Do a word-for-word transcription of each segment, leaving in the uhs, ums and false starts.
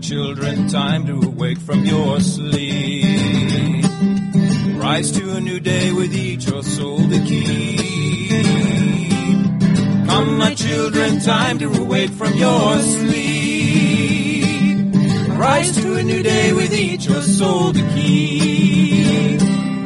children, time to awake from your sleep. Rise to a new day with each your soul to keep. Come, my children, time to awake from your sleep. Rise to a new day with each your soul to keep.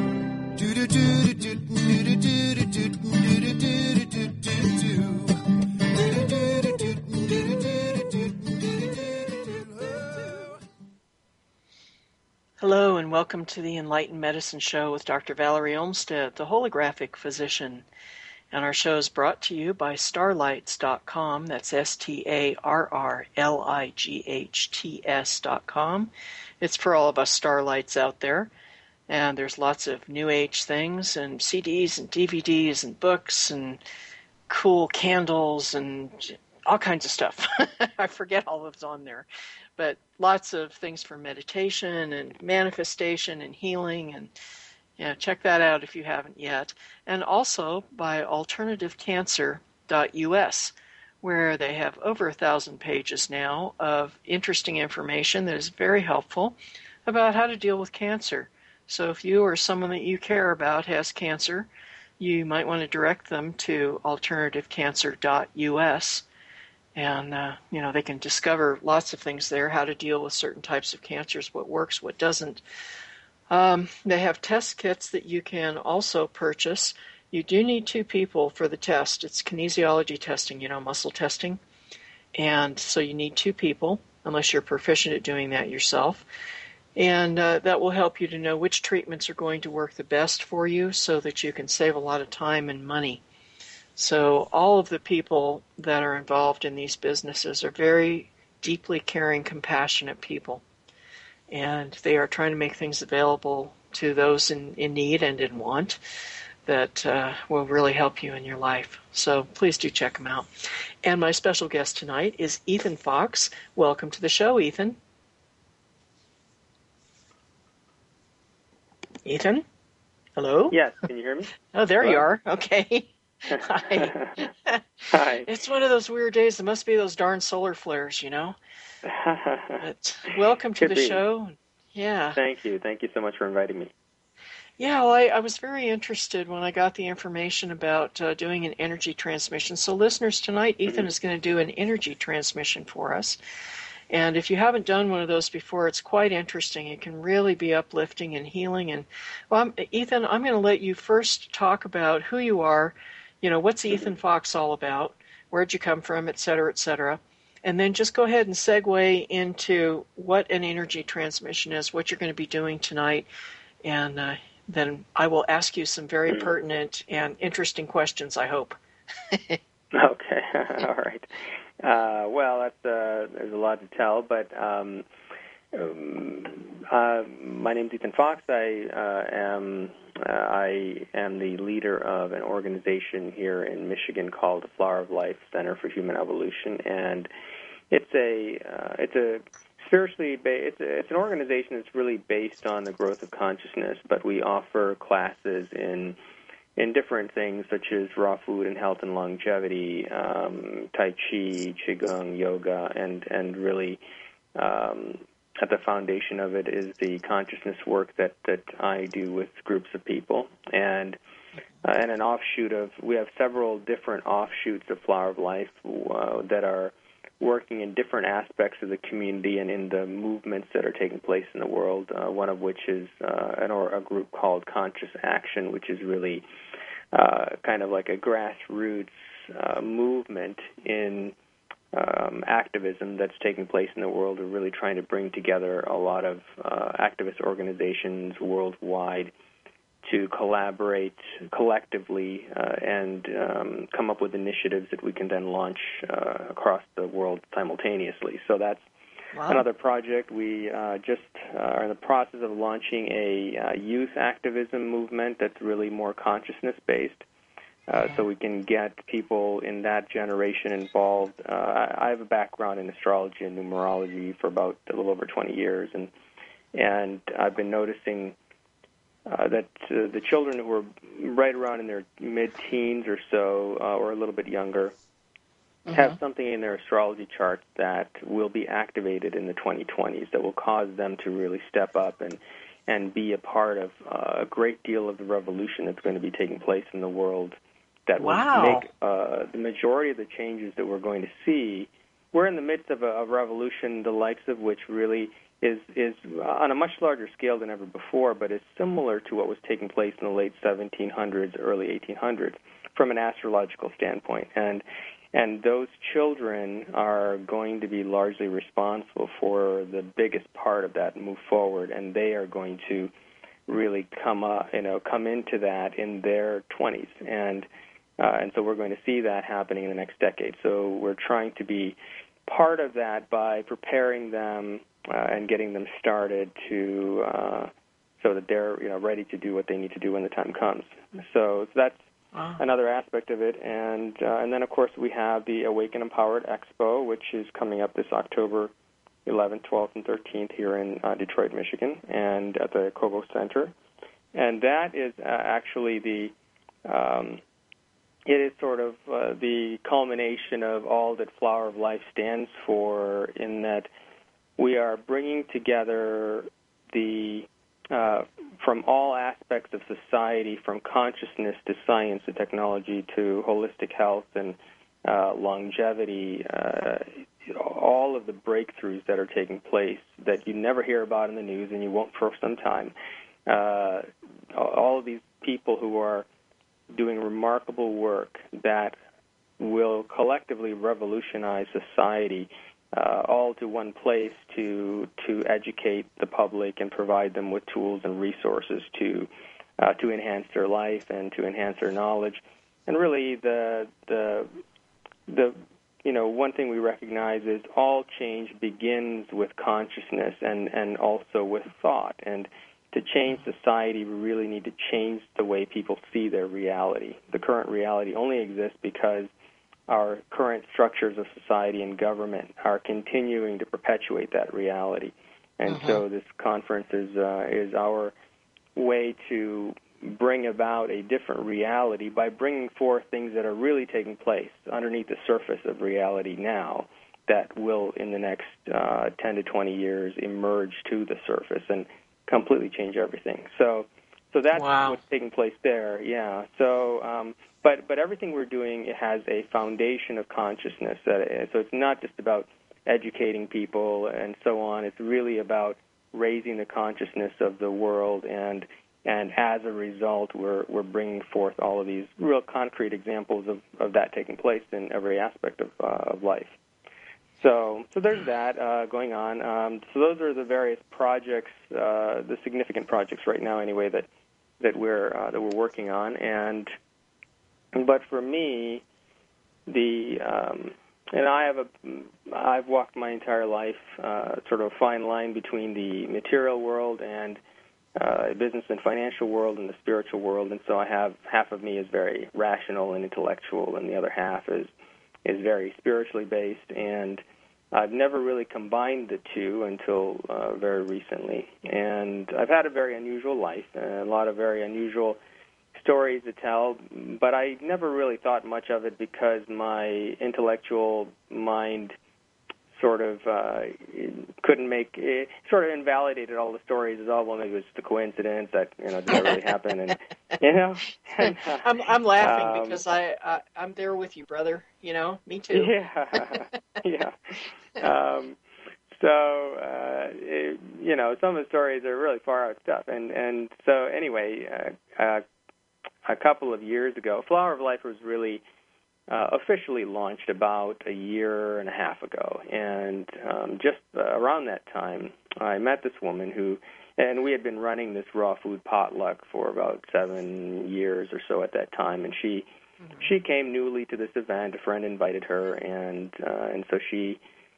Hello and welcome to the Enlightened Medicine Show with Doctor Valerie Olmsted, the holographic physician. And our show is brought to you by starlights dot com. That's S T A R R L I G H T S dot com. It's for all of us starlights out there. And there's lots of new age things and C Ds and D V Ds and books and cool candles and all kinds of stuff. I forget all of it's on there. But lots of things for meditation and manifestation and healing, and yeah, check that out if you haven't yet. And also by alternative cancer dot U S, where they have over a thousand pages now of interesting information that is very helpful about how to deal with cancer. So if you or someone that you care about has cancer, you might want to direct them to alternative cancer dot U S. And, uh, you know, they can discover lots of things there, how to deal with certain types of cancers, what works, what doesn't. Um, they have test kits that you can also purchase. You do need two people for the test. It's kinesiology testing, you know, muscle testing. And so you need two people, unless you're proficient at doing that yourself. And uh, that will help you to know which treatments are going to work the best for you so that you can save a lot of time and money. So all of the people that are involved in these businesses are very deeply caring, compassionate people. And they are trying to make things available to those in, in need and in want that uh, will really help you in your life. So please do check them out. And my special guest tonight is Ethan Fox. Welcome to the show, Ethan. Ethan? Hello? Yes, can you hear me? Oh, there Hello? you are. Okay. Hi. Hi. It's one of those weird days. It must be those darn solar flares, you know. But welcome to Could the be. show. Yeah. Thank you. Thank you so much for inviting me. Yeah, well, I, I was very interested when I got the information about uh, doing an energy transmission. So listeners, tonight Ethan is going to do an energy transmission for us. And if you haven't done one of those before, it's quite interesting. It can really be uplifting and healing. And well, I'm, Ethan, I'm going to let you first talk about who you are. You know, what's Ethan Fox all about? Where'd you come from, et cetera, et cetera. And then just go ahead and segue into what an energy transmission is, what you're going to be doing tonight. And uh, then I will ask you some very pertinent and interesting questions, I hope. Okay. All right. Uh, well, that's, uh, there's a lot to tell, but um, um, uh, my name's Ethan Fox. I uh, am uh, I am the leader of an organization here in Michigan called the Flower of Life Center for Human Evolution, and it's a uh, it's a spiritually ba- it's a, it's an organization that's really based on the growth of consciousness, but we offer classes in in different things such as raw food and health and longevity, um, Tai Chi, Qigong, yoga, and, and really um, at the foundation of it is the consciousness work that, that I do with groups of people. And uh, and an offshoot of, we have several different offshoots of Flower of Life uh, that are working in different aspects of the community and in the movements that are taking place in the world, uh, one of which is uh, an, or a group called Conscious Action, which is really uh, kind of like a grassroots uh, movement in um, activism that's taking place in the world. We're really trying to bring together a lot of uh, activist organizations worldwide to collaborate collectively uh, and um, come up with initiatives that we can then launch uh, across the world simultaneously. So that's wow. Another project. We uh, just uh, are in the process of launching a uh, youth activism movement that's really more consciousness-based, uh, so we can get people in that generation involved. Uh, I have a background in astrology and numerology for about a little over twenty years, and and I've been noticing Uh, that uh, the children who are right around in their mid-teens or so, uh, or a little bit younger, Mm-hmm. have something in their astrology chart that will be activated in the twenty twenties that will cause them to really step up and and be a part of uh, a great deal of the revolution that's going to be taking place in the world that wow. will make uh, the majority of the changes that we're going to see. We're in the midst of a, a revolution, the likes of which really is, is on a much larger scale than ever before, but is similar to what was taking place in the late seventeen hundreds, early eighteen hundreds from an astrological standpoint. And And those children are going to be largely responsible for the biggest part of that move forward, and they are going to really come up, you know, come into that in their twenties, and uh, and so we're going to see that happening in the next decade. So we're trying to be part of that by preparing them uh, and getting them started to uh, so that they're you know ready to do what they need to do when the time comes. So that's Wow. another aspect of it, and uh, and then of course we have the Awaken Empowered Expo, which is coming up this October eleventh, twelfth, and thirteenth here in uh, Detroit, Michigan, and at the Kobo Center, and that is uh, actually the um, it is sort of uh, the culmination of all that Flower of Life stands for, in that we are bringing together the Uh, from all aspects of society, from consciousness to science to technology to holistic health and uh, longevity, uh, all of the breakthroughs that are taking place that you never hear about in the news and you won't for some time. Uh, all of these people who are doing remarkable work that will collectively revolutionize society, Uh, all to one place to to educate the public and provide them with tools and resources to uh, to enhance their life and to enhance their knowledge. And really, the the the you know one thing we recognize is all change begins with consciousness and and also with thought. And to change society, we really need to change the way people see their reality. The current reality only exists because our current structures of society and government are continuing to perpetuate that reality. And uh-huh. so this conference is uh, is our way to bring about a different reality by bringing forth things that are really taking place underneath the surface of reality now that will, in the next uh, ten to twenty years, emerge to the surface and completely change everything. So so that's wow. what's taking place there, yeah. So... Um, But but everything we're doing, it has a foundation of consciousness. That it, so it's not just about educating people and so on. It's really about raising the consciousness of the world, and and as a result, we're we're bringing forth all of these real concrete examples of, of that taking place in every aspect of uh, of life. So so there's that uh, going on. Um, so those are the various projects, uh, the significant projects right now, anyway, that that we're uh, that we're working on. And But for me, the um, and I have a I've walked my entire life uh, sort of a fine line between the material world and uh, business and financial world and the spiritual world, and so I have half of me is very rational and intellectual, and the other half is is very spiritually based. And I've never really combined the two until uh, very recently. And I've had a very unusual life, a lot of very unusual stories to tell, but I never really thought much of it because my intellectual mind sort of uh, couldn't make it, sort of invalidated all the stories as, oh, well, maybe it was just a coincidence that, you know, did that really happen? And, you know. And, uh, I'm, I'm laughing um, because I, I, I'm there with you, brother. You know, me too. Yeah, yeah. Um, so, uh, it, you know, some of the stories are really far out stuff. And, and so, anyway, uh, uh, a couple of years ago, Flower of Life was really uh, officially launched about a year and a half ago. And um, just uh, around that time, I met this woman who, and we had been running this raw food potluck for about seven years or so at that time. And she mm-hmm. she came newly to this event. A friend invited her, and uh, and so she.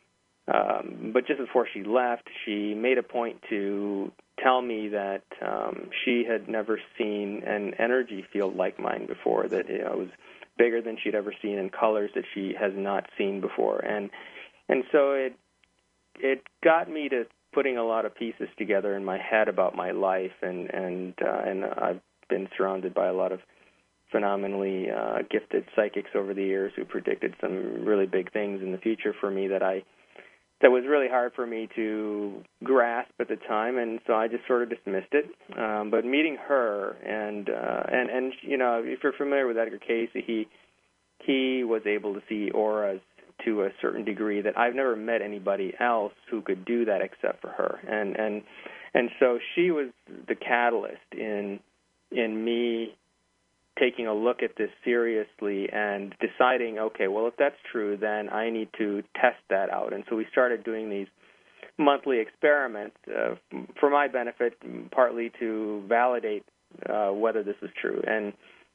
Um, but just before she left, she made a point to tell me that um, she had never seen an energy field like mine before, that you know, it was bigger than she'd ever seen, in colors that she has not seen before. And and so it it got me to putting a lot of pieces together in my head about my life, and and uh, and I've been surrounded by a lot of phenomenally uh, gifted psychics over the years who predicted some really big things in the future for me that I that was really hard for me to grasp at the time, and so I just sort of dismissed it. Um, but meeting her, and uh, and and you know, if you're familiar with Edgar Cayce, he he was able to see auras to a certain degree that I've never met anybody else who could do that except for her, and and and so she was the catalyst in in me taking a look at this seriously and deciding, okay, well, if that's true, then I need to test that out. And so we started doing these monthly experiments uh, for my benefit, partly to validate uh, whether this was true. And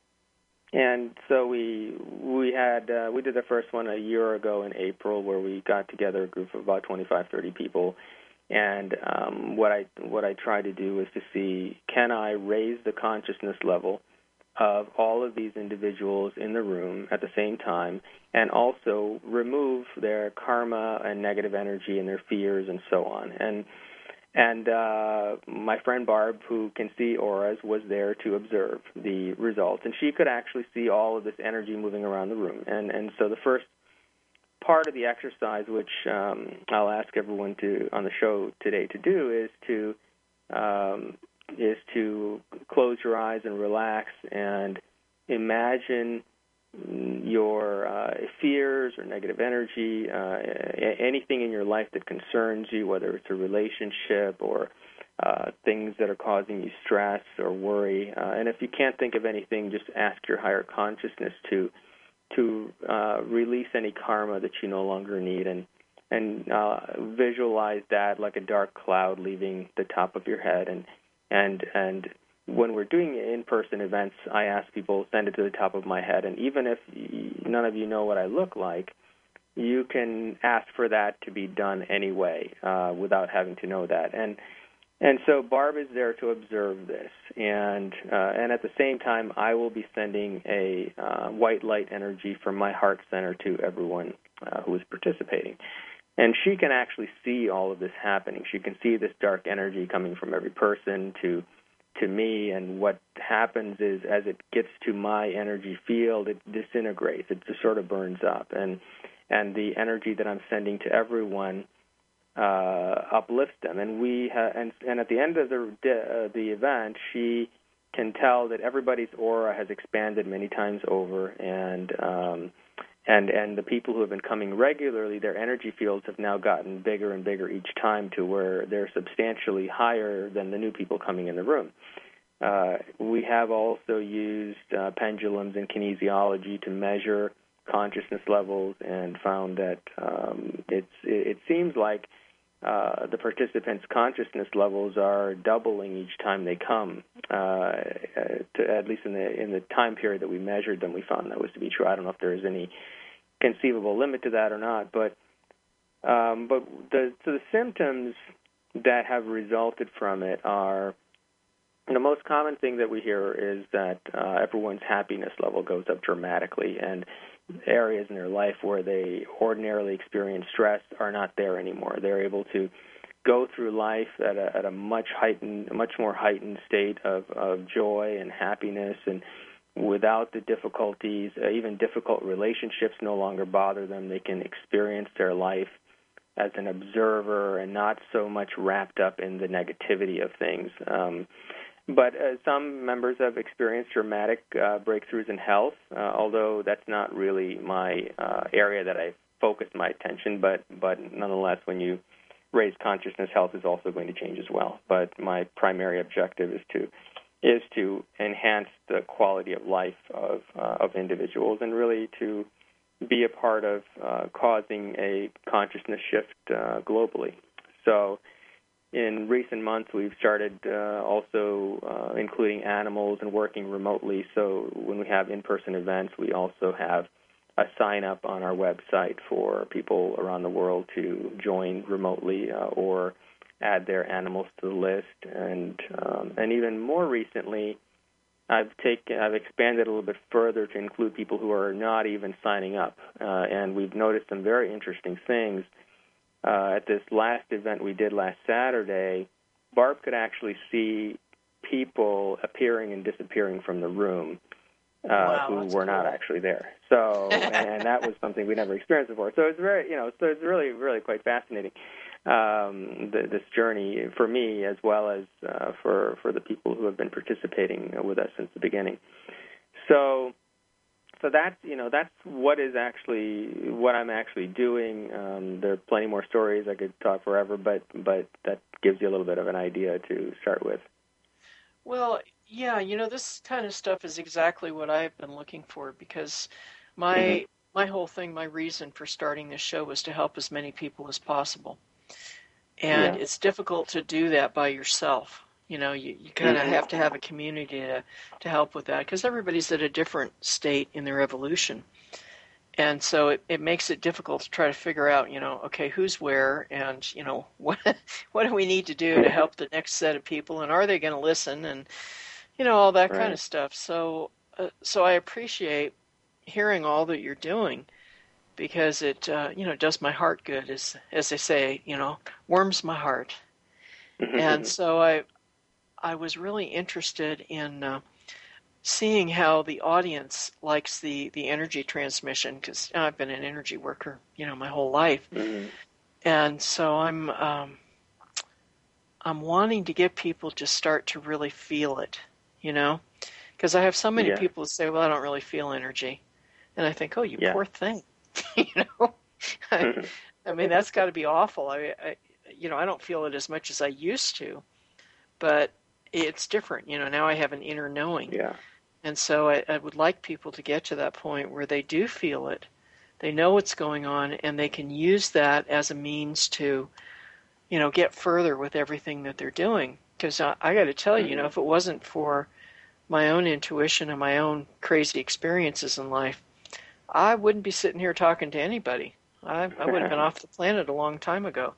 and so we we had uh, we did the first one a year ago in April, where we got together a group of about twenty-five, thirty people. And um, what I what I tried to do was to see, can I raise the consciousness level of all of these individuals in the room at the same time, and also remove their karma and negative energy and their fears and so on. And and uh, my friend Barb, who can see auras, was there to observe the results, and she could actually see all of this energy moving around the room. And and so the first part of the exercise, which um, I'll ask everyone to on the show today to do, is to um, is to close your eyes and relax and imagine your uh, fears or negative energy, uh, anything in your life that concerns you, whether it's a relationship or uh, things that are causing you stress or worry. Uh, and if you can't think of anything, just ask your higher consciousness to to uh, release any karma that you no longer need, and and uh, visualize that like a dark cloud leaving the top of your head. And And and when we're doing in-person events, I ask people, send it to the top of my head. And even if none of you know what I look like, you can ask for that to be done anyway uh, without having to know that. And and so Barb is there to observe this. And uh, and at the same time, I will be sending a uh, white light energy from my heart center to everyone uh, who is participating. And she can actually see all of this happening. She can see this dark energy coming from every person to to me, and what happens is as it gets to my energy field, it disintegrates. It just sort of burns up. And and the energy that I'm sending to everyone uh, uplifts them. And we ha- and and at the end of the uh, the event, she can tell that everybody's aura has expanded many times over, and um, And and the people who have been coming regularly, their energy fields have now gotten bigger and bigger each time, to where they're substantially higher than the new people coming in the room. Uh, we have also used uh, pendulums and kinesiology to measure consciousness levels, and found that um, it's it, it seems like uh, the participants' consciousness levels are doubling each time they come. Uh, to, at least in the in the time period that we measured them, we found that was to be true. I don't know if there is any conceivable limit to that or not, but um, but the so the symptoms that have resulted from it are, the most common thing that we hear is that uh, everyone's happiness level goes up dramatically, and areas in their life where they ordinarily experience stress are not there anymore. They're able to go through life at a, at a much heightened, much more heightened state of, of joy and happiness, and without the difficulties. Uh, even difficult relationships no longer bother them. They can experience their life as an observer and not so much wrapped up in the negativity of things. Um, But uh, some members have experienced dramatic uh, breakthroughs in health, uh, although that's not really my uh, area that I focus my attention. But, but nonetheless, when you raise consciousness, health is also going to change as well. But my primary objective is to is to enhance the quality of life of uh, of individuals, and really to be a part of uh, causing a consciousness shift uh, globally. So in recent months, we've started uh, also uh, including animals and working remotely. So when we have in-person events, we also have a sign-up on our website for people around the world to join remotely uh, or add their animals to the list. And um, and even more recently, I've taken I've expanded a little bit further to include people who are not even signing up. Uh, and we've noticed some very interesting things. Uh, at this last event we did last Saturday, Barb could actually see people appearing and disappearing from the room. uh, wow, who that's were cool. not actually there. So, and, and that was something we never experienced before. So it's very, you know, so it's really, really quite fascinating, um, the, this journey for me as well as uh, for for the people who have been participating with us since the beginning. So, so that's you know that's what is actually what I'm actually doing. Um, there are plenty more stories. I could talk forever, but but that gives you a little bit of an idea to start with. Well, yeah, you know, this kind of stuff is exactly what I've been looking for because my Mm-hmm. my whole thing, my reason for starting this show was to help as many people as possible. And Yeah. it's difficult to do that by yourself. You know, you, you kind of Mm-hmm. have to have a community to, to help with that because everybody's at a different state in their evolution. And so it, it makes it difficult to try to figure out, you know, okay, who's where and, you know, what what do we need to do to help the next set of people and are they going to listen and, you know, all that kind Right. of stuff. So, uh, so I appreciate hearing all that you're doing because it, uh, you know, does my heart good, as as they say, you know, warms my heart. And so I, I was really interested in uh, seeing how the audience likes the, the energy transmission because I've been an energy worker, you know, my whole life, Mm-hmm. and so I'm um, I'm wanting to get people to start to really feel it, you know, because I have so many Yeah. people who say, "Well, I don't really feel energy," and I think, "Oh, you Yeah. poor thing," you know. I, I mean, that's got to be awful. I, I, you know, I don't feel it as much as I used to, but it's different. You know, now I have an inner knowing. Yeah. And so I, I would like people to get to that point where they do feel it. They know what's going on, and they can use that as a means to, you know, get further with everything that they're doing. Because I, I got to tell you, you know, if it wasn't for my own intuition and my own crazy experiences in life, I wouldn't be sitting here talking to anybody. I, I would have been off the planet a long time ago.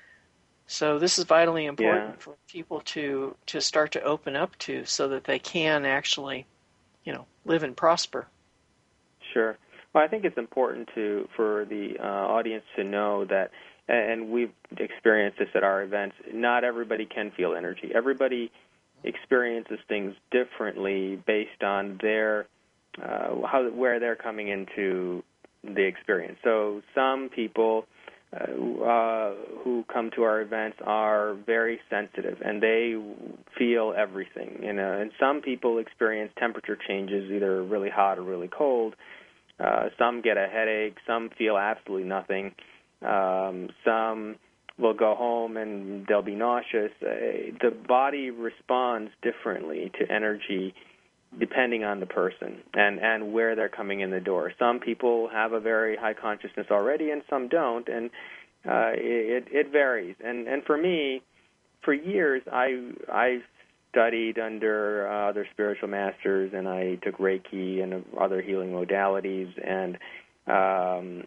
So this is vitally important Yeah. for people to, to start to open up to so that they can actually, you know, live and prosper. Sure. Well, I think it's important to for the uh, audience to know that, and we've experienced this at our events, not everybody can feel energy. Everybody experiences things differently based on their uh, how where they're coming into the experience. So some people uh, uh, who come to our events are very sensitive and they feel everything. You know, and some people experience temperature changes, either really hot or really cold. Uh, some get a headache. Some feel absolutely nothing. Um, some will go home and they'll be nauseous. Uh, the body responds differently to energy depending on the person and, and where they're coming in the door. Some people have a very high consciousness already and some don't, and uh, it, it varies. And, and for me, for years, I, I studied under uh, other spiritual masters, and I took Reiki and other healing modalities, and um,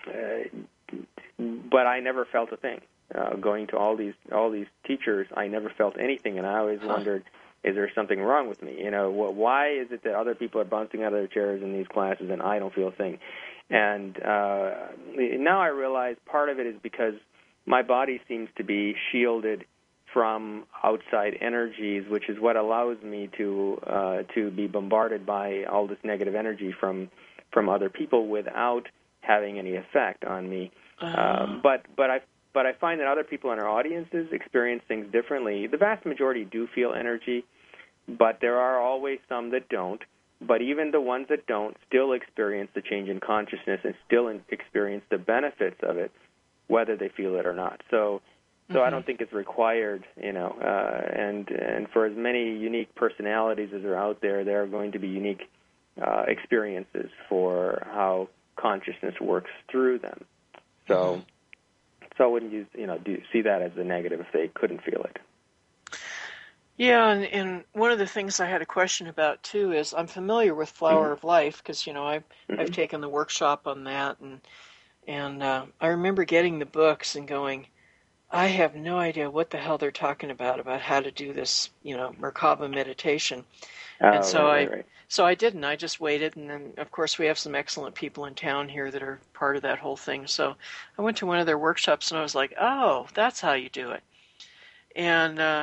uh, but I never felt a thing. Uh, going to all these all these teachers, I never felt anything, and I always Huh. wondered, is there something wrong with me? You know, wh- why is it that other people are bouncing out of their chairs in these classes and I don't feel a thing? And uh, now I realize part of it is because my body seems to be shielded from outside energies, which is what allows me to uh, to be bombarded by all this negative energy from from other people without having any effect on me. Uh, Um, but but I but I find that other people in our audiences experience things differently. The vast majority do feel energy, but there are always some that don't. But even the ones that don't still experience the change in consciousness and still in, experience the benefits of it, whether they feel it or not. So, so mm-hmm. I don't think it's required, you know. Uh, and and for as many unique personalities as are out there, there are going to be unique uh, experiences for how consciousness works through them. So, Mm-hmm. so I wouldn't use, you know, do see that as a negative if they couldn't feel it. Yeah, and, and one of the things I had a question about too is I'm familiar with Flower Mm-hmm. of Life because you know I've Mm-hmm. I've taken the workshop on that, and and uh, I remember getting the books and going, I have no idea what the hell they're talking about about how to do this, you know, Merkaba meditation, Oh, and so right, I right, right. so I didn't. I just waited, and then of course we have some excellent people in town here that are part of that whole thing. So I went to one of their workshops and I was like, oh, that's how you do it, and. Uh,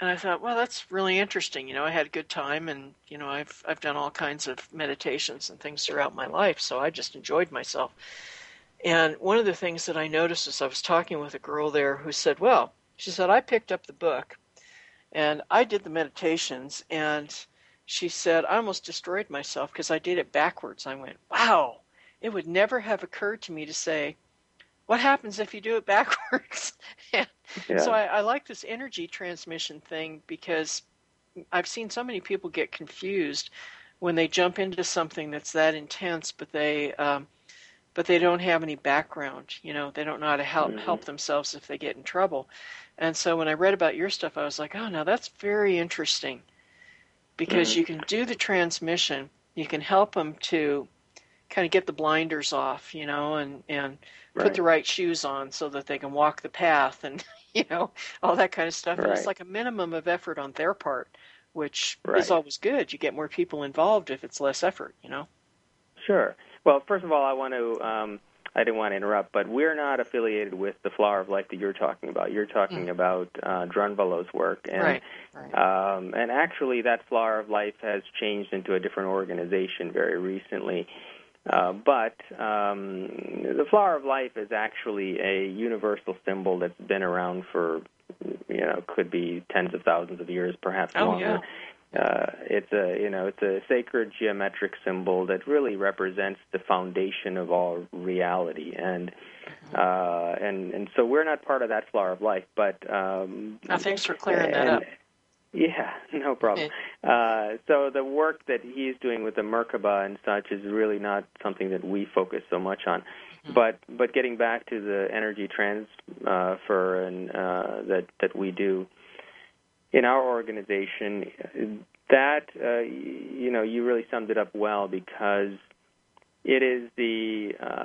and I thought, well, that's really interesting. You know, I had a good time, and you know, I've I've done all kinds of meditations and things throughout my life, so I just enjoyed myself. And one of the things that I noticed is I was talking with a girl there who said, well, she said, I picked up the book and I did the meditations, and she said, I almost destroyed myself because I did it backwards. I went, wow, it would never have occurred to me to say, what happens if you do it backwards? And Yeah. so I, I like this energy transmission thing because I've seen so many people get confused when they jump into something that's that intense, but they um, but they don't have any background. You know, they don't know how to help Mhm. help themselves if they get in trouble. And so when I read about your stuff, I was like, oh, now that's very interesting because Mhm. you can do the transmission, you can help them to kind of get the blinders off, you know, and, and put Right. the right shoes on so that they can walk the path and, you know, all that kind of stuff. And it's Right. like a minimum of effort on their part, which is Right. always good. You get more people involved if it's less effort, you know. Sure. Well, first of all, I want to, um, I didn't want to interrupt, but we're not affiliated with the Flower of Life that you're talking about. You're talking Mm. about uh, Drunvalo's work. And, Right, right. Um, and actually, that Flower of Life has changed into a different organization very recently. Uh, but um, the Flower of Life is actually a universal symbol that's been around for, you know, could be tens of thousands of years, perhaps Oh, longer. yeah. Uh, it's a, you know, it's a sacred geometric symbol that really represents the foundation of all reality, and uh, and and so we're not part of that Flower of Life. But um, Now, thanks for clearing that and, up. Yeah, no problem. Uh, so the work that he's doing with the Merkaba and such is really not something that we focus so much on. Mm-hmm. But but getting back to the energy transfer and uh, that that we do in our organization, that uh, you know you really summed it up well, because it is the uh,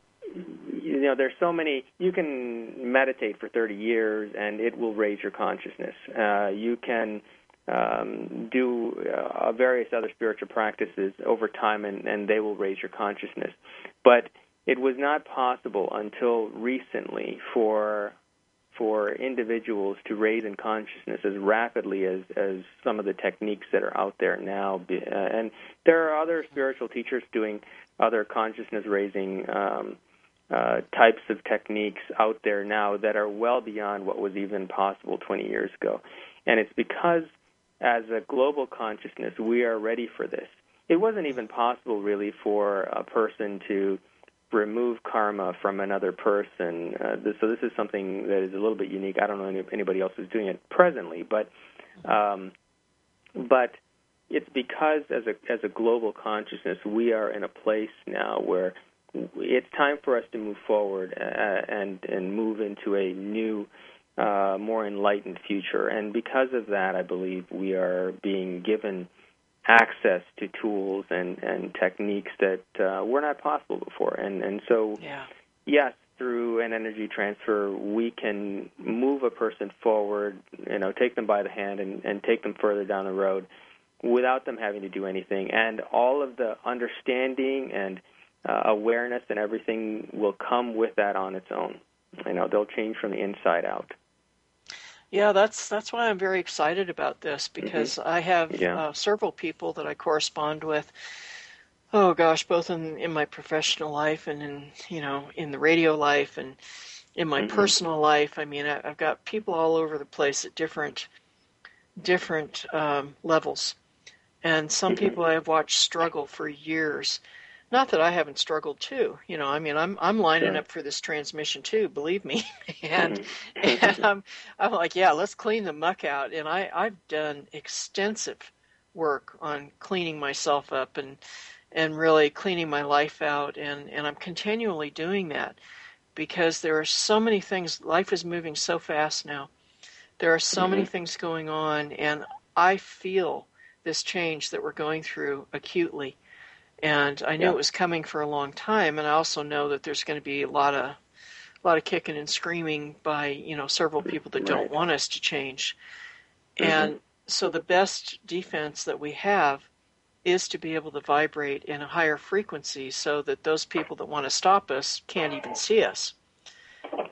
you know, there's so many. You can meditate for thirty years, and it will raise your consciousness. Uh, you can um, do uh, various other spiritual practices over time, and, and they will raise your consciousness. But it was not possible until recently for for individuals to raise in consciousness as rapidly as, as some of the techniques that are out there now. Uh, and there are other spiritual teachers doing other consciousness-raising um Uh, types of techniques out there now that are well beyond what was even possible twenty years ago. And it's because, as a global consciousness, we are ready for this. It wasn't even possible, really, for a person to remove karma from another person. Uh, this, so this is something that is a little bit unique. I don't know if anybody else is doing it presently, but um, but it's because, as a as a global consciousness, we are in a place now where it's time for us to move forward uh, and and move into a new, uh, more enlightened future. And because of that, I believe we are being given access to tools and, and techniques that uh, were not possible before. And and so, yeah. yes, through an energy transfer, we can move a person forward, you know, take them by the hand and, and take them further down the road without them having to do anything. And all of the understanding and Uh, awareness and everything will come with that on its own. You know, they'll change from the inside out. Yeah, that's that's why I'm very excited about this, because mm-hmm. I have yeah. uh, several people that I correspond with. Oh gosh, both in, in my professional life and in you know in the radio life and in my mm-hmm. personal life. I mean, I, I've got people all over the place at different different um, levels, and some mm-hmm. people I have watched struggle for years. Not that I haven't struggled too, you know. I mean, I'm I'm lining sure. up for this transmission too, believe me. and mm-hmm. and I'm I'm like, yeah, let's clean the muck out. And I I've done extensive work on cleaning myself up and and really cleaning my life out, and and I'm continually doing that because there are so many things. Life is moving so fast now. There are so mm-hmm. many things going on, and I feel this change that we're going through acutely. And I knew yeah. it was coming for a long time, and I also know that there's going to be a lot of, a lot of kicking and screaming by, you know, several people that right. don't want us to change. Mm-hmm. And so the best defense that we have is to be able to vibrate in a higher frequency, so that those people that want to stop us can't even see us.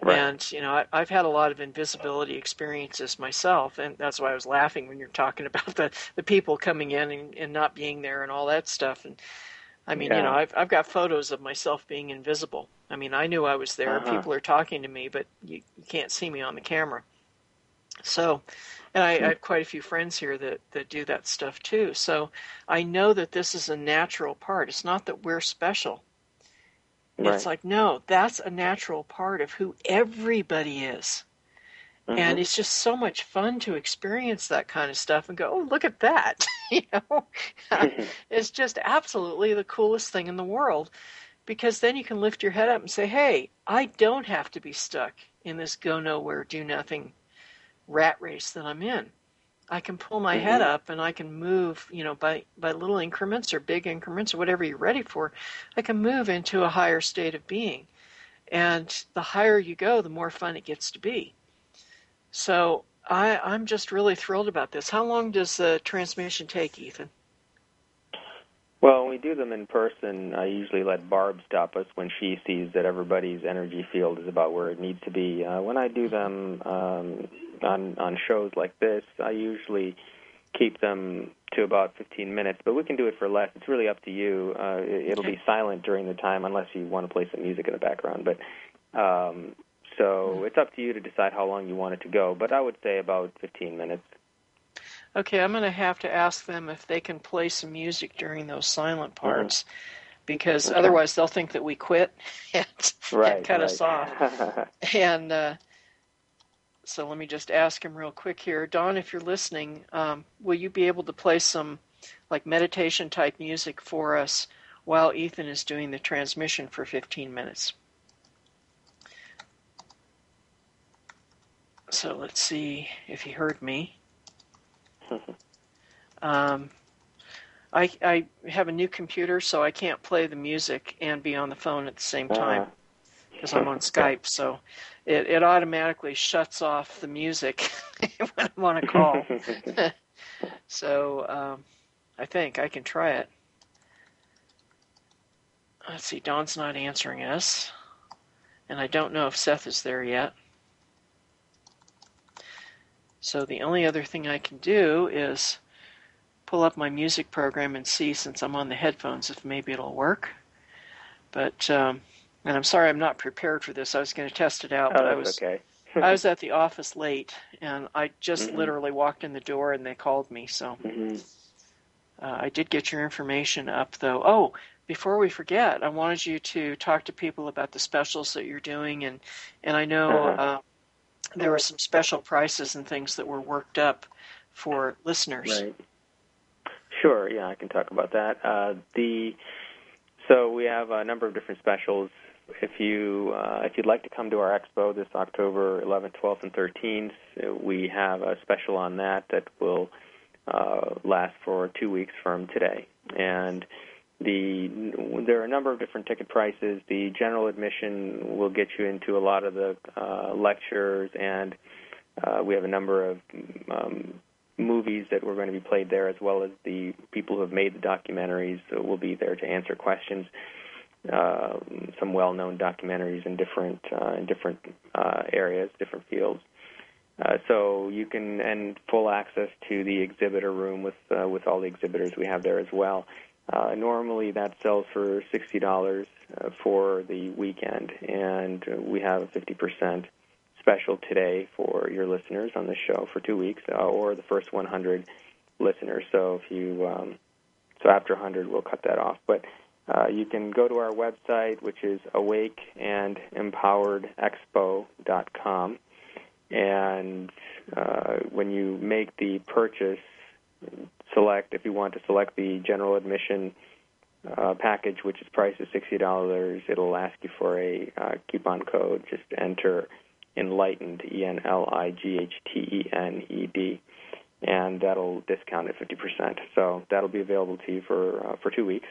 Right. And, you know, I, I've had a lot of invisibility experiences myself, and that's why I was laughing when you're talking about the, the people coming in and, and not being there and all that stuff. And I mean, yeah. you know, I've I've got photos of myself being invisible. I mean, I knew I was there. Uh-huh. People are talking to me, but you, you can't see me on the camera. So, and I, I have quite a few friends here that, that do that stuff too. So I know that this is a natural part. It's not that we're special. Right. It's like, no, that's a natural part of who everybody is. Mm-hmm. And it's just so much fun to experience that kind of stuff and go, oh, look at that. you know, it's just absolutely the coolest thing in the world, because then you can lift your head up and say, hey, I don't have to be stuck in this go nowhere, do nothing rat race that I'm in. I can pull my mm-hmm. head up and I can move, you know, by, by little increments or big increments or whatever you're ready for. I can move into a higher state of being. And the higher you go, the more fun it gets to be. So I, I'm just really thrilled about this. How long does the transmission take, Ethan? Well, when we do them in person, I usually let Barb stop us when she sees that everybody's energy field is about where it needs to be. Uh, when I do them um, on on shows like this, I usually keep them to about fifteen minutes, but we can do it for less. It's really up to you. Uh, it, it'll Okay. be silent during the time unless you want to play some music in the background. But um, so it's up to you to decide how long you want it to go, but I would say about fifteen minutes. Okay, I'm going to have to ask them if they can play some music during those silent parts, mm-hmm. because okay. otherwise they'll think that we quit and, right, and cut right. us off. and uh, so let me just ask him real quick here. Don, if you're listening, um, will you be able to play some like meditation type music for us while Ethan is doing the transmission for fifteen minutes? So let's see if he heard me. Um, I, I have a new computer, so I can't play the music and be on the phone at the same time because I'm on Skype. So it, it automatically shuts off the music when I'm on a call. so um, I think I can try it. Let's see, Don's not answering us, and I don't know if Seth is there yet. So the only other thing I can do is pull up my music program and see, since I'm on the headphones, if maybe it'll work. But um, and I'm sorry I'm not prepared for this. I was going to test it out, oh, but that's I was okay. I was at the office late, and I just mm-hmm. literally walked in the door and they called me. So mm-hmm. uh, I did get your information up, though. Oh, before we forget, I wanted you to talk to people about the specials that you're doing, and and I know. Uh-huh. Uh, There were some special prices and things that were worked up for listeners. Right. Sure. Yeah, I can talk about that. Uh, the so we have a number of different specials. If you uh, if you'd like to come to our expo this October eleventh, twelfth, and thirteenth, we have a special on that that will uh, last for two weeks from today. And The, there are a number of different ticket prices. The general admission will get you into a lot of the uh, lectures, and uh, we have a number of um, movies that were going to be played there, as well as the people who have made the documentaries will be there to answer questions. Uh, some well-known documentaries in different uh, in different uh, areas, different fields. Uh, so you can and full access to the exhibitor room with uh, with all the exhibitors we have there as well. Uh, normally that sells for sixty dollars uh, for the weekend, and uh, we have a fifty percent special today for your listeners on the show for two weeks, uh, or the first one hundred listeners. So if you, um, so after one hundred, we'll cut that off. But uh, you can go to our website, which is awake and empowered expo dot com, and uh, when you make the purchase, select, if you want to select the general admission uh, package, which is priced at sixty dollars, it'll ask you for a uh, coupon code. Just enter Enlightened, E N L I G H T E N E D, and that'll discount at fifty percent. So that'll be available to you for uh, for two weeks.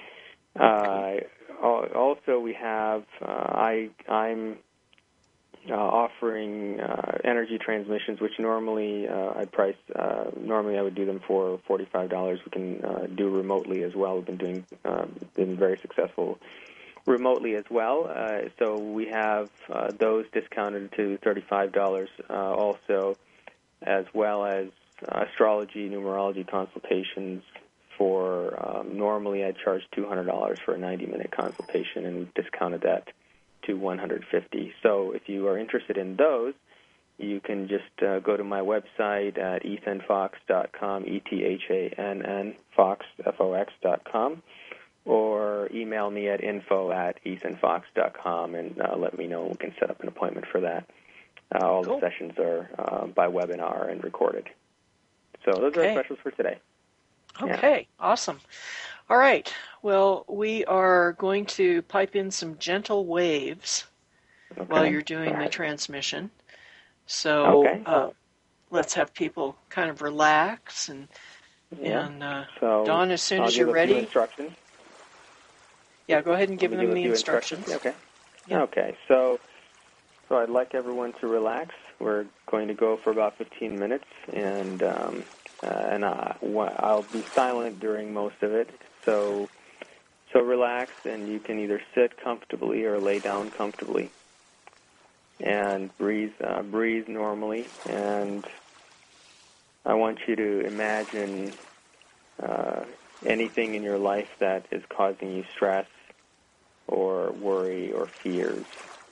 Uh, also, we have, uh, I, I'm Uh, offering uh, energy transmissions, which normally uh, I'd price. Uh, normally, I would do them for forty-five dollars. We can uh, do remotely as well. We've been doing, um, been very successful remotely as well. Uh, so we have uh, those discounted to thirty-five dollars uh, also, as well as uh, astrology, numerology consultations. For um, normally I charge two hundred dollars for a ninety-minute consultation, and we've discounted that to one hundred fifty dollars. So if you are interested in those, you can just uh, go to my website at ethan fox dot com, E T H A N N, Fox, F O X dot com, or email me at info at ethan fox dot com and uh, let me know. We can set up an appointment for that. Uh, all Cool. the sessions are uh, by webinar and recorded. So those Okay. are our specials for today. Okay, Yeah. awesome. All right. Well, we are going to pipe in some gentle waves Okay. while you're doing the transmission. So Okay. uh, let's have people kind of relax. And, Yeah. and uh, So Dawn, as soon I'll as give you're a few ready, instructions. yeah, go ahead and give Let them me give the a few instructions. instructions. Okay. Yeah. Okay. So, so I'd like everyone to relax. We're going to go for about fifteen minutes, and um, uh, and I, I'll be silent during most of it. So, so relax, and you can either sit comfortably or lay down comfortably, and breathe uh, breathe normally. And I want you to imagine uh, anything in your life that is causing you stress or worry or fears,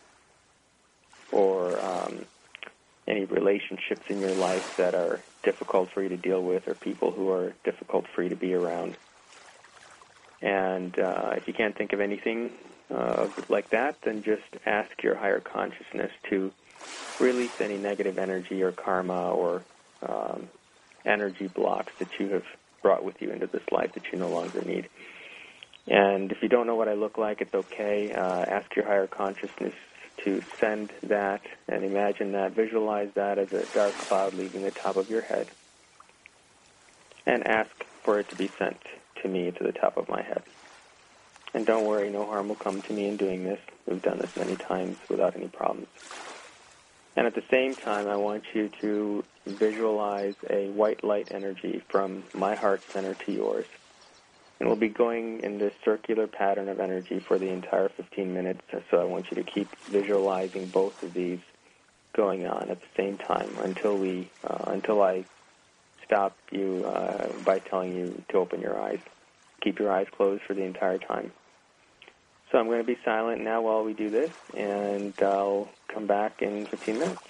or um, any relationships in your life that are difficult for you to deal with, or people who are difficult for you to be around. And uh, if you can't think of anything uh, like that, then just ask your higher consciousness to release any negative energy or karma or um, energy blocks that you have brought with you into this life that you no longer need. And if you don't know what I look like, it's okay. Uh, ask your higher consciousness to send that and imagine that, visualize that as a dark cloud leaving the top of your head, and ask for it to be sent to me to the top of my head. And don't worry, no harm will come to me in doing this. We've done this many times without any problems. And at the same time, I want you to visualize a white light energy from my heart center to yours. And we'll be going in this circular pattern of energy for the entire fifteen minutes, so I want you to keep visualizing both of these going on at the same time until we, uh, until I stop you uh, by telling you to open your eyes. Keep your eyes closed for the entire time. So I'm going to be silent now while we do this, and I'll come back in fifteen minutes.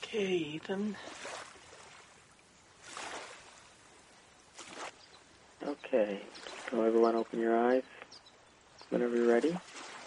Okay, Ethan. Okay, so everyone open your eyes whenever you're ready.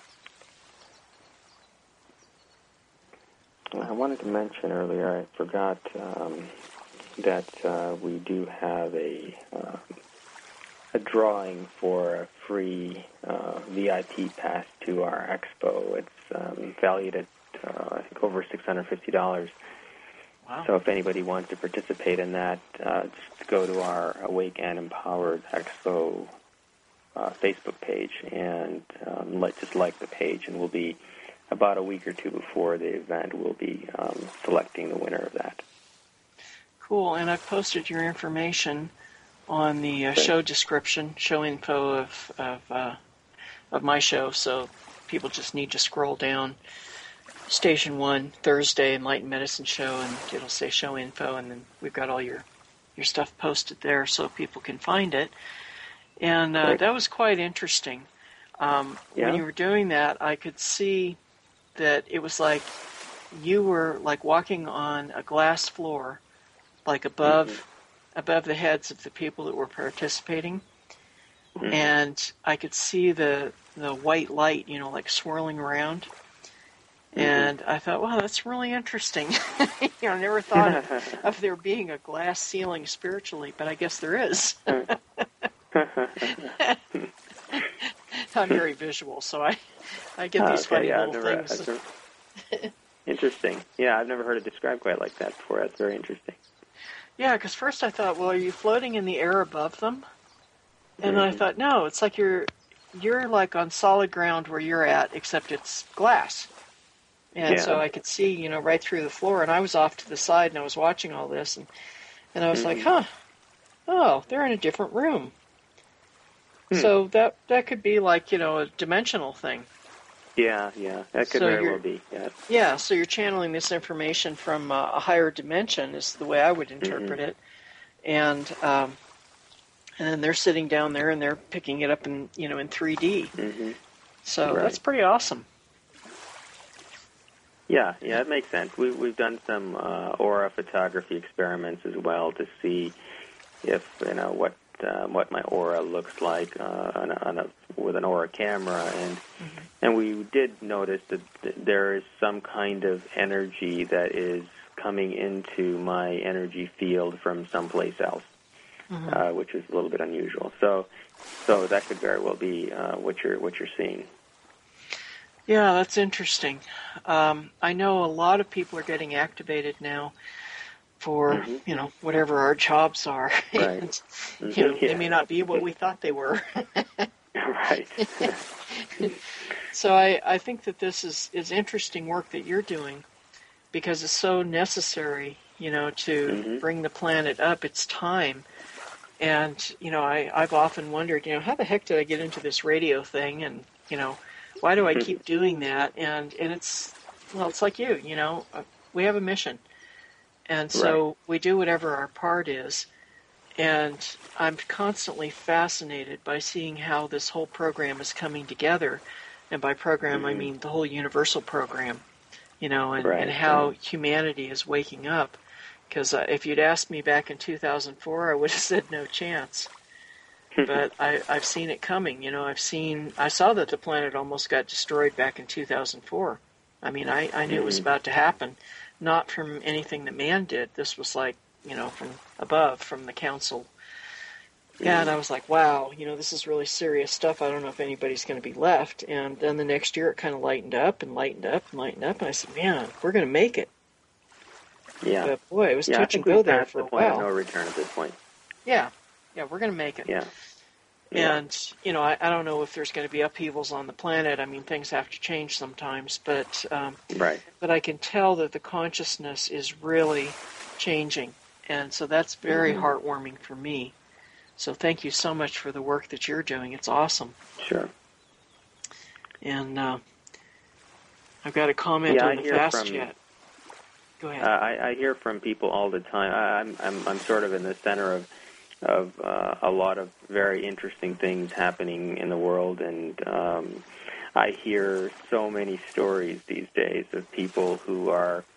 I wanted to mention earlier, I forgot um, that uh, we do have a uh, a drawing for a free uh, V I P pass to our expo. It's um, valued at, uh, I think, over six hundred fifty dollars. Wow. So if anybody wants to participate in that, uh, just go to our Awake and Empowered Expo uh, Facebook page and um, let, just like the page, and we'll be, about a week or two before the event, we'll be um, selecting the winner of that. Cool, and I've posted your information on the uh, show description, show info of of, uh, of my show, so people just need to scroll down. Station one, Thursday, Enlightened Medicine Show, and it'll say show info, and then we've got all your, your stuff posted there so people can find it. And uh, that was quite interesting. Um, yeah. When you were doing that, I could see that it was like you were like walking on a glass floor, like above mm-hmm. above the heads of the people that were participating. Mm-hmm. And I could see the the white light, you know, like swirling around. Mm-hmm. And I thought, wow, that's really interesting. you know, I never thought of, of there being a glass ceiling spiritually, but I guess there is. I'm very visual, so I, I get these okay, funny yeah, little never, things. never, interesting. Yeah, I've never heard it described quite like that before. That's very interesting. Yeah, because first I thought, well, are you floating in the air above them? And mm-hmm. then I thought, no, it's like you're you're like on solid ground where you're at, except it's glass. And yeah. so I could see, you know, right through the floor, and I was off to the side, and I was watching all this, and, and I was mm-hmm. like, huh, oh, they're in a different room. Hmm. So that that could be like, you know, a dimensional thing. Yeah, yeah, that could so very well be, yeah. Yeah, so you're channeling this information from uh, a higher dimension is the way I would interpret mm-hmm. it. And um, and then they're sitting down there, and they're picking it up in, you know, in three D. Mm-hmm. So right. that's pretty awesome. Yeah, yeah, it makes sense. We, we've done some uh, aura photography experiments as well to see if, you know, what uh, what my aura looks like uh, on a, on a, with an aura camera, and mm-hmm. and we did notice that th- there is some kind of energy that is coming into my energy field from someplace else, mm-hmm. uh, which is a little bit unusual. So, so that could very well be uh, what you're what you're seeing. Yeah, that's interesting. Um, I know a lot of people are getting activated now for, mm-hmm. you know, whatever our jobs are. Right. and, mm-hmm. you know, yeah. they may not be what we thought they were. Right. So I, I think that this is, is interesting work that you're doing because it's so necessary, you know, to mm-hmm. bring the planet up. It's time. And, you know, I, I've often wondered, you know, how the heck did I get into this radio thing? And, you know, why do I keep doing that? And and it's, well, it's like you, you know, we have a mission. And so right. we do whatever our part is. And I'm constantly fascinated by seeing how this whole program is coming together. And by program, mm-hmm. I mean the whole universal program, you know, and, right. and how humanity is waking up. Because uh, if you'd asked me back in two thousand four, I would have said no chance. But I, I've seen it coming. You know, I've seen, I saw that the planet almost got destroyed back in two thousand four. I mean, I, I knew mm-hmm. it was about to happen, not from anything that man did. This was like, you know, from above, from the council. Mm-hmm. Yeah, and I was like, wow, you know, this is really serious stuff. I don't know if anybody's going to be left. And then the next year it kind of lightened up and lightened up and lightened up. And I said, man, we're going to make it. Yeah. But boy, it was yeah, touch and go there for the a point while. Of no return at this point. Yeah. Yeah, we're going to make it. Yeah. yeah. And, you know, I, I don't know if there's going to be upheavals on the planet. I mean, things have to change sometimes. But, um, right. but I can tell that the consciousness is really changing. And so that's very mm-hmm. heartwarming for me. So thank you so much for the work that you're doing. It's awesome. Sure. And uh, I've got a comment yeah, on the fast chat. Go ahead. Uh, I, I hear from people all the time. I, I'm, I'm I'm sort of in the center of of uh, a lot of very interesting things happening in the world, and um, I hear so many stories these days of people who are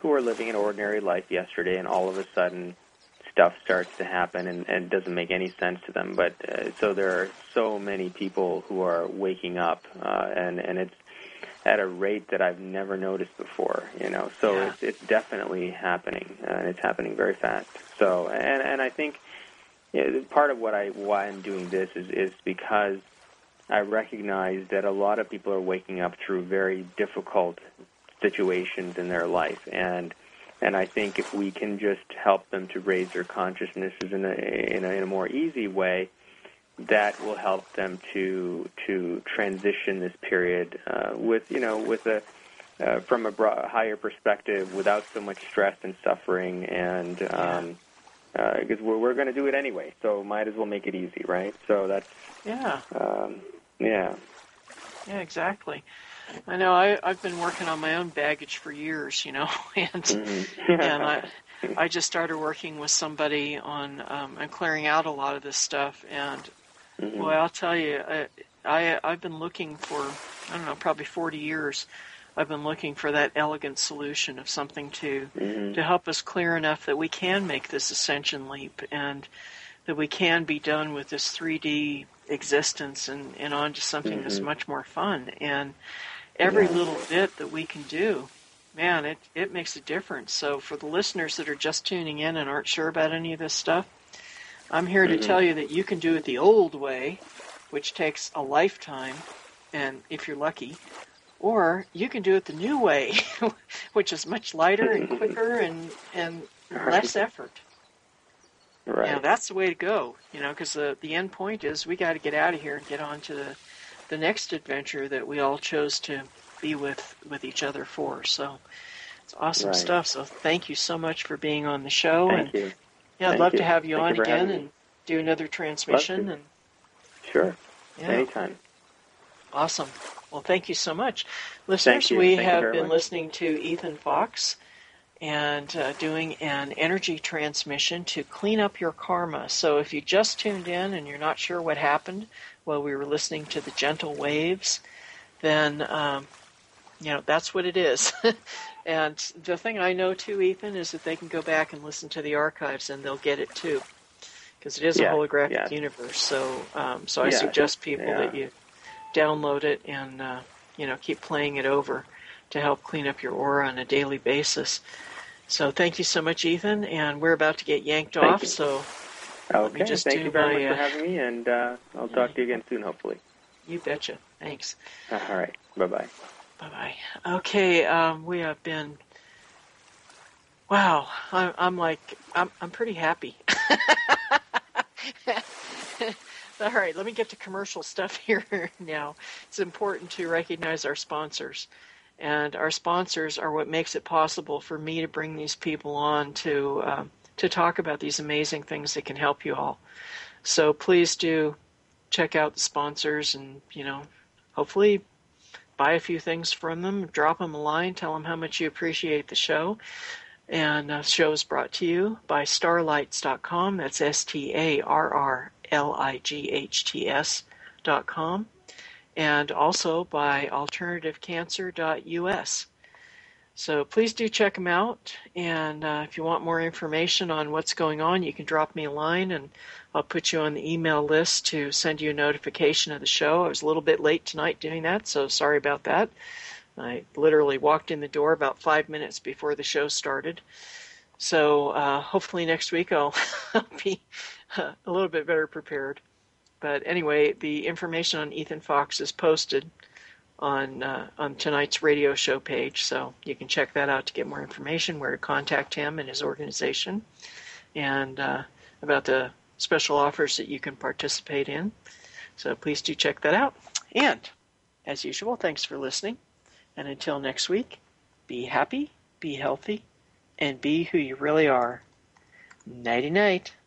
who are living an ordinary life yesterday, and all of a sudden stuff starts to happen and, and doesn't make any sense to them. But uh, so there are so many people who are waking up, uh, and, and it's at a rate that I've never noticed before, you know. So yeah. it's, it's definitely happening, uh, and it's happening very fast. So, and, and I think you know, part of what I why I'm doing this is, is because I recognize that a lot of people are waking up through very difficult situations in their life, and and I think if we can just help them to raise their consciousnesses in a in a, in a more easy way, that will help them to to transition this period uh, with you know with a uh, from a broad, higher perspective, without so much stress and suffering, and um, uh, because we're we're going to do it anyway, so might as well make it easy, right? So that's yeah um, yeah yeah exactly. I know I, I've been working on my own baggage for years, you know, and mm-hmm. and I I just started working with somebody on um, and clearing out a lot of this stuff, and mm-hmm. boy, I'll tell you, I, I I've been looking for I don't know probably forty years. I've been looking for that elegant solution of something to mm-hmm. to help us clear enough that we can make this ascension leap, and that we can be done with this three D existence and, and on to something mm-hmm. that's much more fun. And every yeah. little bit that we can do, man, it, it makes a difference. So for the listeners that are just tuning in and aren't sure about any of this stuff, I'm here to mm-hmm. tell you that you can do it the old way, which takes a lifetime, and if you're lucky, or you can do it the new way, which is much lighter and quicker and, and less effort. Right. You know, that's the way to go, you know, because the, the end point is we got to get out of here and get on to the, the next adventure that we all chose to be with, with each other for. So it's awesome right. stuff. So thank you so much for being on the show. Thank and you. Yeah, I'd Thank love you. to have you Thank on you again and and do another transmission. And Sure. yeah. Anytime. Awesome. Well, thank you so much. Listeners, you. we Thank you have very been much. listening to Ethan Fox and uh, doing an energy transmission to clean up your karma. So if you just tuned in and you're not sure what happened while we were listening to the gentle waves, then, um, you know, that's what it is. And the thing I know, too, Ethan, is that they can go back and listen to the archives and they'll get it, too, because it is yeah. a holographic yeah. universe. So um, so I yeah. suggest people yeah. that you download it and, uh, you know, keep playing it over to help clean up your aura on a daily basis. So thank you so much, Ethan, and we're about to get yanked Thank off, you. so okay. let me just Thank do you very my, much for uh, having me, and uh, I'll talk to you again soon, hopefully. You betcha. Thanks. All right. Bye-bye. Bye-bye. Okay, um, we have been, wow, I'm, I'm like, I'm, I'm pretty happy. All right, let me get to commercial stuff here now. It's important to recognize our sponsors. And our sponsors are what makes it possible for me to bring these people on to uh, to talk about these amazing things that can help you all. So please do check out the sponsors and, you know, hopefully buy a few things from them, drop them a line, tell them how much you appreciate the show. And the uh, show is brought to you by starlights dot com. That's S T A R R L I G H T S dot com. And also by alternative cancer dot U S. So please do check them out. And uh, if you want more information on what's going on, you can drop me a line and I'll put you on the email list to send you a notification of the show. I was a little bit late tonight doing that, so sorry about that. I literally walked in the door about five minutes before the show started. So uh, hopefully next week I'll be a little bit better prepared. But anyway, the information on Ethan Fox is posted on uh, on tonight's radio show page, so you can check that out to get more information, where to contact him and his organization, and uh, about the special offers that you can participate in. So please do check that out. And, as usual, thanks for listening. And until next week, be happy, be healthy, and be who you really are. Nighty-night.